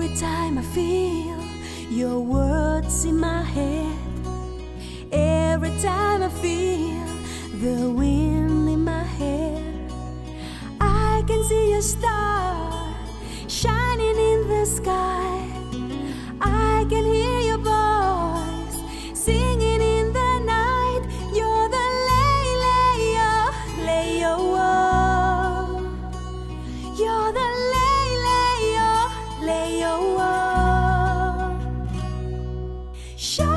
Every time I feel your words in my head, every time I feel the wind in my hair, I can see a star shining in the sky. I can hear your voice singing in the night. You're the Lay-Lay-Oh. You're the Lay-Lay-Oh. Show